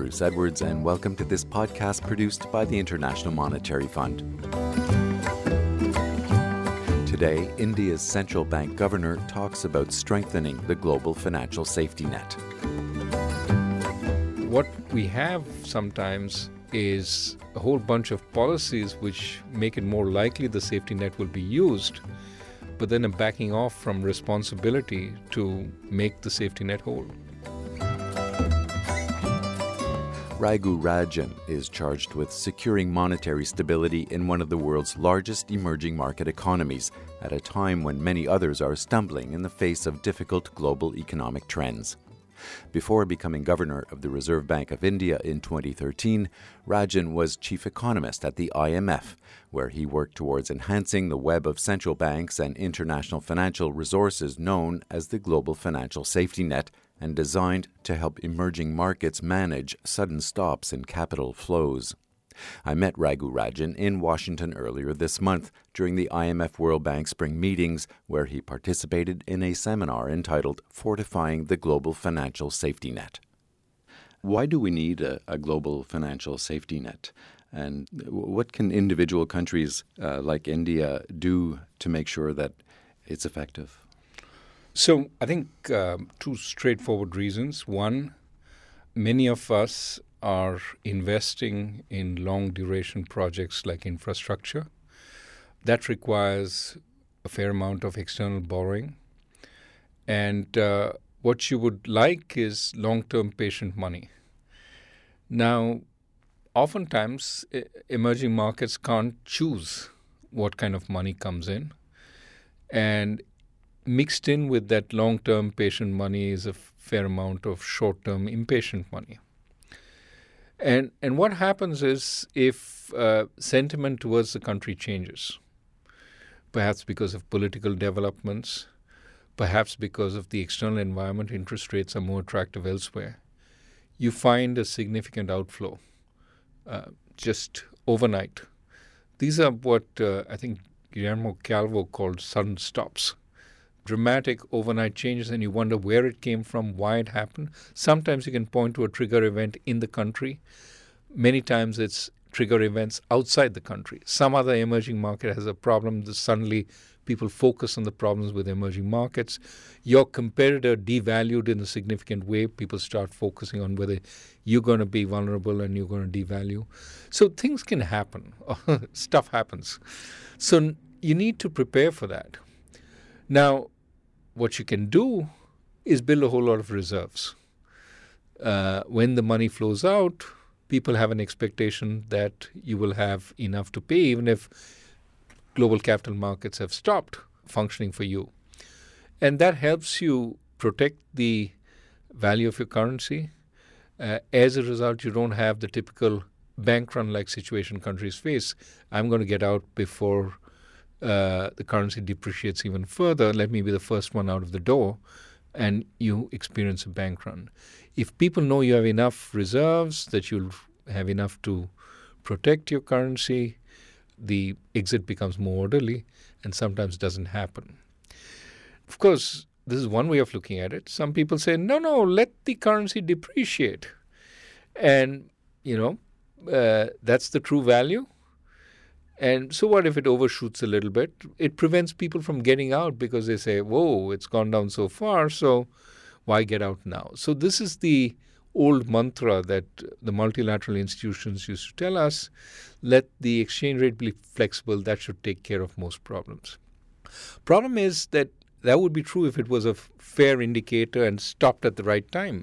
Bruce Edwards, and welcome to this podcast produced by the International Monetary Fund. Today, India's central bank governor talks about strengthening the global financial safety net. What we have sometimes is a whole bunch of policies which make it more likely the safety net will be used, but then a backing off from responsibility to make the safety net whole. Raghu Rajan is charged with securing monetary stability in one of the world's largest emerging market economies at a time when many others are stumbling in the face of difficult global economic trends. Before becoming governor of the Reserve Bank of India in 2013, Rajan was chief economist at the IMF, where he worked towards enhancing the web of central banks and international financial resources known as the global financial safety net, and designed to help emerging markets manage sudden stops in capital flows. I met Raghu Rajan in Washington earlier this month during the IMF World Bank Spring Meetings, where he participated in a seminar entitled Fortifying the Global Financial Safety Net. Why do we need a global financial safety net? And what can individual countries like India do to make sure that it's effective? So I think two straightforward reasons. One, many of us are investing in long-duration projects like infrastructure. That requires a fair amount of external borrowing. And what you would like is long-term patient money. Now, oftentimes, emerging markets can't choose what kind of money comes in. And mixed in with that long-term patient money is a fair amount of short-term impatient money. And what happens is if sentiment towards the country changes, perhaps because of political developments, perhaps because of the external environment, interest rates are more attractive elsewhere, you find a significant outflow just overnight. These are what I think Guillermo Calvo called sudden stops. Dramatic overnight changes, and you wonder where it came from, why it happened. Sometimes you can point to a trigger event in the country. Many times it's trigger events outside the country. Some other emerging market has a problem. Suddenly people focus on the problems with emerging markets. Your competitor devalued in a significant way. People start focusing on whether you're going to be vulnerable and you're going to devalue. So things can happen. Stuff happens. So you need to prepare for that. Now, what you can do is build a whole lot of reserves. When the money flows out, people have an expectation that you will have enough to pay, even if global capital markets have stopped functioning for you. And that helps you protect the value of your currency. As a result, you don't have the typical bank run-like situation countries face. I'm going to get out before the currency depreciates even further. Let me be the first one out of the door, and you experience a bank run. If people know you have enough reserves, that you'll have enough to protect your currency, the exit becomes more orderly and sometimes doesn't happen. Of course, this is one way of looking at it. Some people say, no, let the currency depreciate. And, that's the true value. And so what if it overshoots a little bit? It prevents people from getting out because they say, whoa, it's gone down so far, so why get out now? So this is the old mantra that the multilateral institutions used to tell us: let the exchange rate be flexible. That should take care of most problems. Problem is that would be true if it was a fair indicator and stopped at the right time.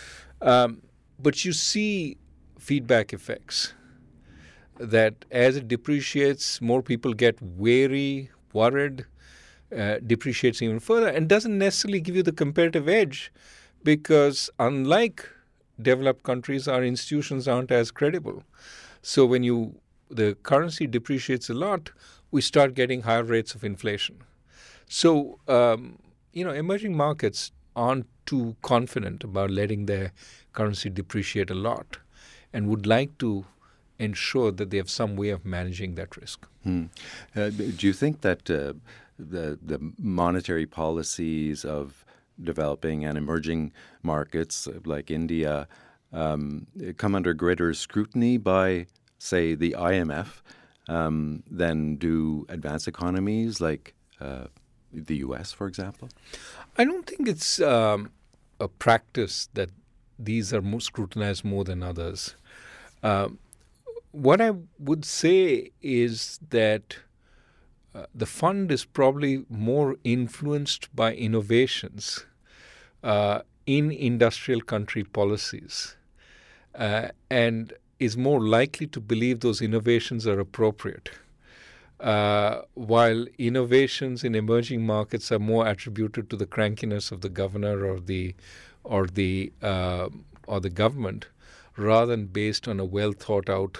But you see feedback effects. That as it depreciates, more people get wary, worried, depreciates even further, and doesn't necessarily give you the competitive edge because unlike developed countries, our institutions aren't as credible. So when the currency depreciates a lot, we start getting higher rates of inflation. So, emerging markets aren't too confident about letting their currency depreciate a lot and would like to ensure that they have some way of managing that risk. Do you think that the monetary policies of developing and emerging markets like India come under greater scrutiny by, say, the IMF than do advanced economies like the US, for example? I don't think it's a practice that these are more scrutinized more than others. What I would say is that the fund is probably more influenced by innovations in industrial country policies and is more likely to believe those innovations are appropriate. While innovations in emerging markets are more attributed to the crankiness of the governor or the government, rather than based on a well thought out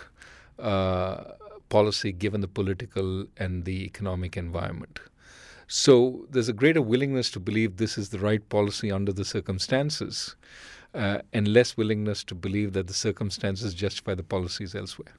policy given the political and the economic environment. So there's a greater willingness to believe this is the right policy under the circumstances, and less willingness to believe that the circumstances justify the policies elsewhere.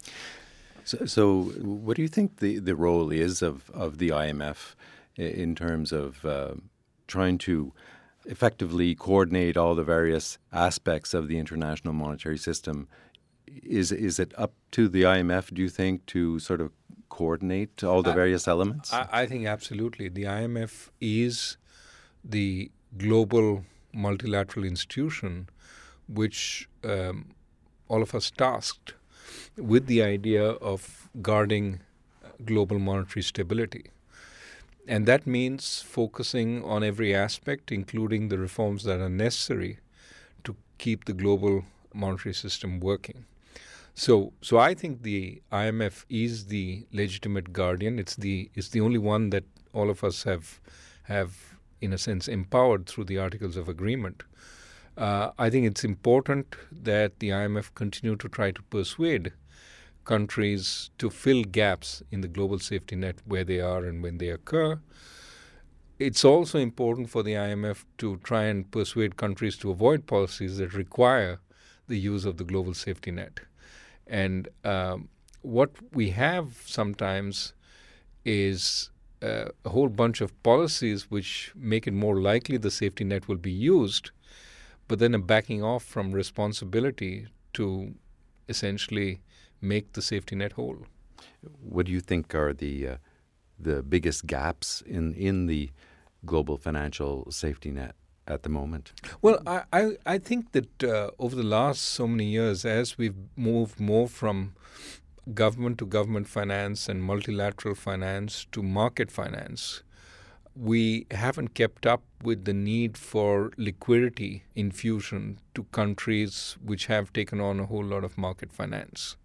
So what do you think the role is of the IMF in terms of trying to effectively coordinate all the various aspects of the international monetary system? Is it up to the IMF, do you think, to sort of coordinate all the various elements? I think absolutely. The IMF is the global multilateral institution which all of us tasked with the idea of guarding global monetary stability. And that means focusing on every aspect, including the reforms that are necessary to keep the global monetary system working. So I think the IMF is the legitimate guardian. It's the only one that all of us have in a sense empowered through the Articles of Agreement. I think it's important that the IMF continue to try to persuade countries to fill gaps in the global safety net where they are and when they occur. It's also important for the IMF to try and persuade countries to avoid policies that require the use of the global safety net. And what we have sometimes is a whole bunch of policies which make it more likely the safety net will be used, but then a backing off from responsibility to essentially make the safety net whole. What do you think are the biggest gaps in the global financial safety net at the moment? Well, I think that over the last so many years, as we've moved more from government to government finance and multilateral finance to market finance, we haven't kept up with the need for liquidity infusion to countries which have taken on a whole lot of market finance.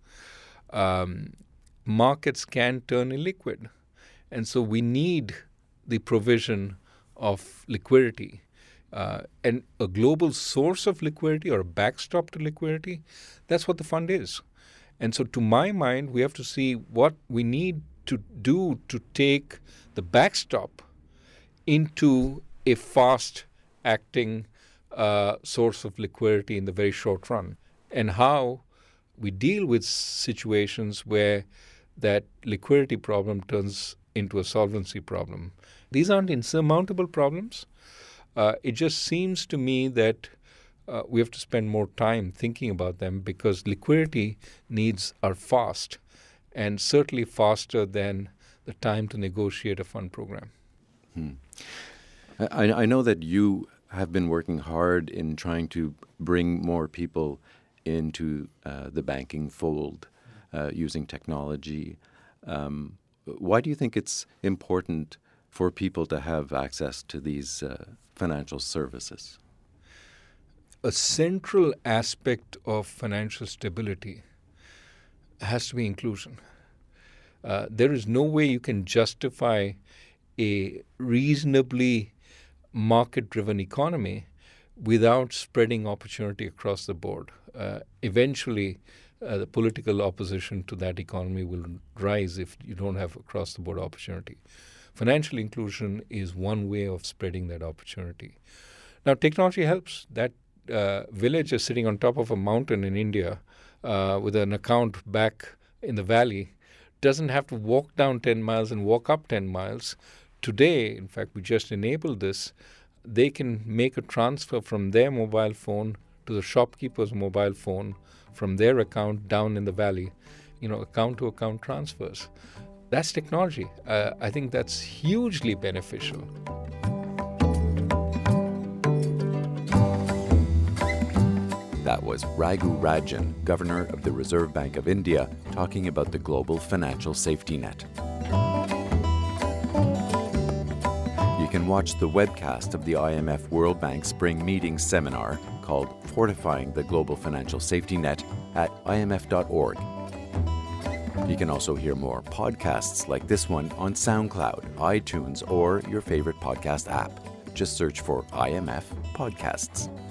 Markets can turn illiquid, and so we need the provision of liquidity. And a global source of liquidity or a backstop to liquidity, that's what the fund is. And so to my mind, we have to see what we need to do to take the backstop into a fast-acting source of liquidity in the very short run, and how we deal with situations where that liquidity problem turns into a solvency problem. These aren't insurmountable problems. It just seems to me that we have to spend more time thinking about them because liquidity needs are fast, and certainly faster than the time to negotiate a fund program. I know that you have been working hard in trying to bring more people into the banking fold using technology. Why do you think it's important for people to have access to these financial services? A central aspect of financial stability has to be inclusion. There is no way you can justify a reasonably market-driven economy without spreading opportunity across the board. Eventually, the political opposition to that economy will rise if you don't have across-the-board opportunity. Financial inclusion is one way of spreading that opportunity. Now, technology helps. That village is sitting on top of a mountain in India with an account back in the valley, doesn't have to walk down 10 miles and walk up 10 miles. Today, in fact, we just enabled this. They can make a transfer from their mobile phone to the shopkeeper's mobile phone from their account down in the valley, account-to-account transfers. That's technology. I think that's hugely beneficial. That was Raghu Rajan, Governor of the Reserve Bank of India, talking about the global financial safety net. You can watch the webcast of the IMF World Bank Spring Meeting Seminar called Fortifying the Global Financial Safety Net at imf.org. You can also hear more podcasts like this one on SoundCloud, iTunes, or your favorite podcast app. Just search for IMF Podcasts.